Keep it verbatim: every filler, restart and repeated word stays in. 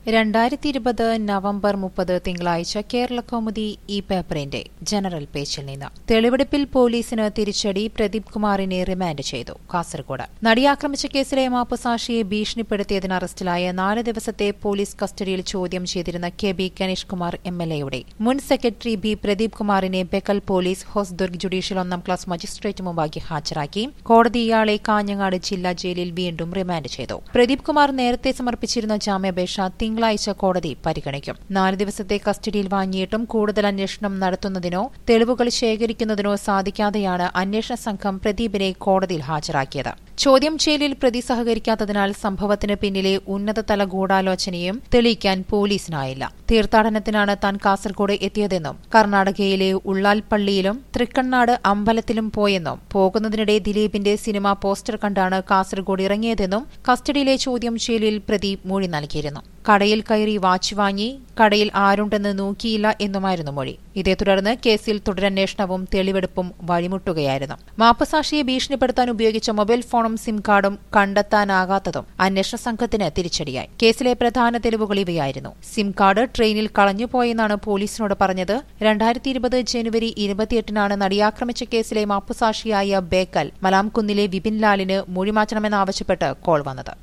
രണ്ടായിരത്തി ഇരുപത് നവംബർ മുപ്പത് തിങ്കളാഴ്ച കേരളകൗമുദി ഈ പേപ്പറിന്റെ ജനറൽ പേജിൽ നിന്ന് തെളിവെടുപ്പിൽ പോലീസിന് തിരിച്ചടി പ്രദീപ് കുമാറിനെ റിമാൻഡ് ചെയ്തു. കാസർഗോഡ് നടിയാക്രമിച്ച കേസിലെ മാപ്പുസാക്ഷിയെ ഭീഷണിപ്പെടുത്തിയതിന് അറസ്റ്റിലായ നാല് ദിവസത്തെ പോലീസ് കസ്റ്റഡിയിൽ ചോദ്യം ചെയ്തിരുന്ന K B Ganesh Kumar M L എയുടെ മുൻ സെക്രട്ടറി ബി പ്രദീപ് കുമാറിനെ ബെക്കൽ പോലീസ് ഹൊസ്ദുർഗ് ജുഡീഷ്യൽ ഒന്നാം ക്ലാസ് മജിസ്ട്രേറ്റ് മുമ്പാകെ ഹാജരാക്കി കോടതി ഇയാളെ കാഞ്ഞങ്ങാട് ജില്ലാ ജയിലിൽ വീണ്ടും റിമാൻഡ് ചെയ്തു. പ്രദീപ് കുമാർ നേരത്തെ സമർപ്പിച്ചിരുന്ന ജാമ്യാപേക്ഷ തിങ്കളാഴ്ച കോടതി പരിഗണിക്കും. നാല് ദിവസത്തെ കസ്റ്റഡിയിൽ വാങ്ങിയിട്ടും കൂടുതൽ അന്വേഷണം നടത്തുന്നതിനോ തെളിവുകൾ ശേഖരിക്കുന്നതിനോ സാധിക്കാതെയാണ് അന്വേഷണ സംഘം പ്രദീപിനെ കോടതിയിൽ ഹാജരാക്കിയത്. ചോദ്യം ചെയ്യലിൽ പ്രതി സഹകരിക്കാത്തതിനാൽ സംഭവത്തിന് പിന്നിലെ ഉന്നതതല ഗൂഢാലോചനയും തെളിയിക്കാൻ പോലീസിനായില്ല. തീർത്ഥാടനത്തിനാണ് താൻ കാസർഗോഡ് എത്തിയതെന്നും കർണാടകയിലെ ഉള്ളാൽപ്പള്ളിയിലും തൃക്കണ്ണാട് അമ്പലത്തിലും പോയെന്നും പോകുന്നതിനിടെ ദിലീപിന്റെ സിനിമ പോസ്റ്റർ കണ്ടാണ് കാസർഗോഡ് ഇറങ്ങിയതെന്നും കസ്റ്റഡിയിലെ ചോദ്യം ചെയ്യലിൽ പ്രതി മൊഴി നൽകിയിരുന്നു. കടയിൽ കയറി വാച്ച് വാങ്ങി കടയിൽ ആരുണ്ടെന്ന് നോക്കിയില്ല എന്നുമായിരുന്നു മൊഴി. ഇതേ തുടർന്ന് കേസിൽ തുടരന്വേഷണവും തെളിവെടുപ്പും വഴിമുട്ടുകയായിരുന്നു. മാപ്പുസാക്ഷിയെ ഭീഷണിപ്പെടുത്താൻ ഉപയോഗിച്ച മൊബൈൽ ഫോണും സിം കാർഡും കണ്ടെത്താനാകാത്തതും അന്വേഷണ സംഘത്തിന് തിരിച്ചടിയായി. കേസിലെ പ്രധാന തെളിവുകൾ ഇവയായിരുന്നു. സിം കാർഡ് ട്രെയിനിൽ കളഞ്ഞുപോയെന്നാണ് പോലീസിനോട് പറഞ്ഞത്. രണ്ടായിരത്തി ഇരുപത് ജനുവരി ഇരുപത്തിയെട്ടിനാണ് നടിയാക്രമിച്ച കേസിലെ മാപ്പുസാക്ഷിയായ ബേക്കൽ മലാംകുന്നിലെ വിപിൻ ലാലിന് മൊഴി മാറ്റണമെന്നാവശ്യപ്പെട്ട് കോൾ വന്നത്.